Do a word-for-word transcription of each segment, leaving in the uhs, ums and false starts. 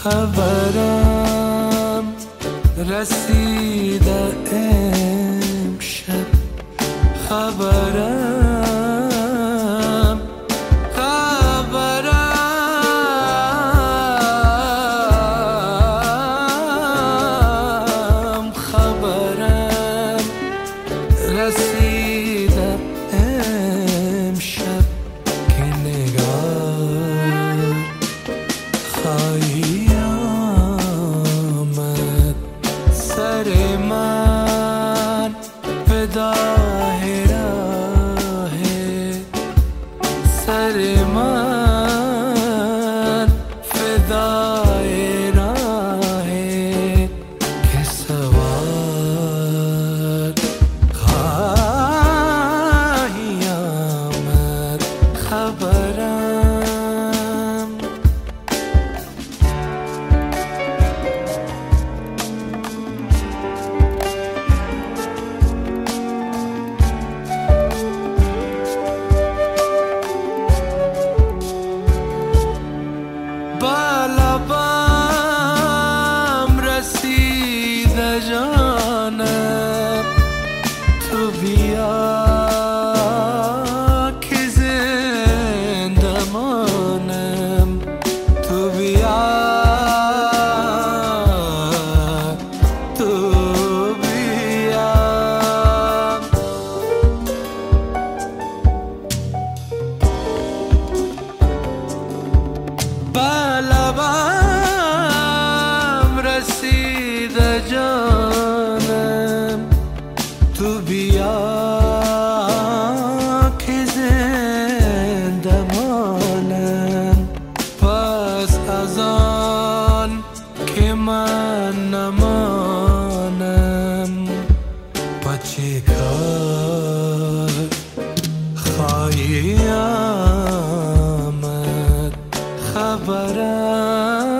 خبرم رسیده امشب، خبرم خبرم خبرم رسیده امشب که نگار خواهی آمد سر من فدای راه سر من فدای راه که سوار خواهی آمد خبرم بلبم رسیده جانم، تو بیا که زنده مانم، تو بیا تو بیا بلبم رسیده جانم، تو بیا که زنده مانم. پس از آن که من نمانم با چه کار خواهی آمد خبرم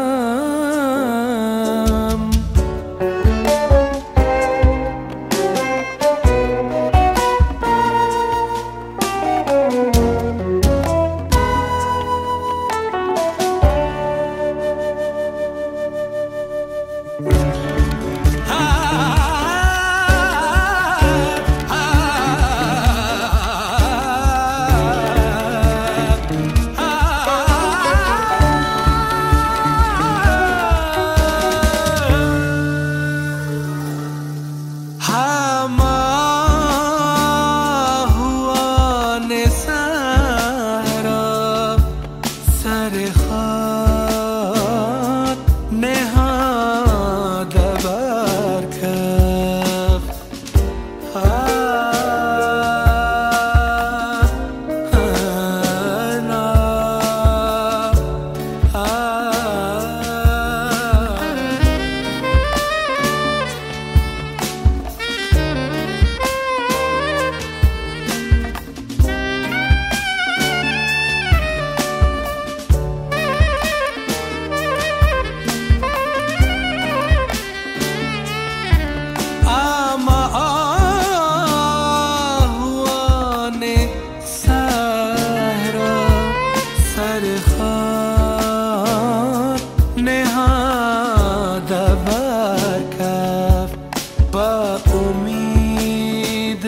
با امید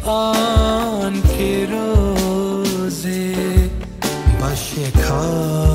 آن که روزی با شکار